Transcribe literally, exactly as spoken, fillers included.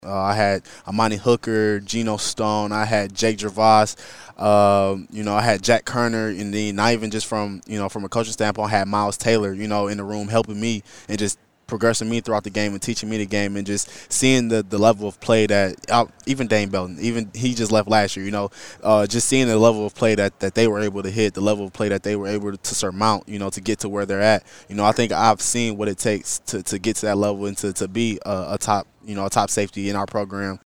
Uh, I had Amani Hooker, Geno Stone. I had Jake Gervais. Um, you know, I had Jack Kerner, and then not even just from you know from a coaching standpoint, I had Miles Taylor. You know, in the room helping me and just progressing me throughout the game and teaching me the game and just seeing the, the level of play that uh, even Dane Belton, even he just left last year, you know, uh, just seeing the level of play that, that they were able to hit, the level of play that they were able to surmount, you know, to get to where they're at. You know, I think I've seen what it takes to, to get to that level and to, to be a, a top, you know, a top safety in our program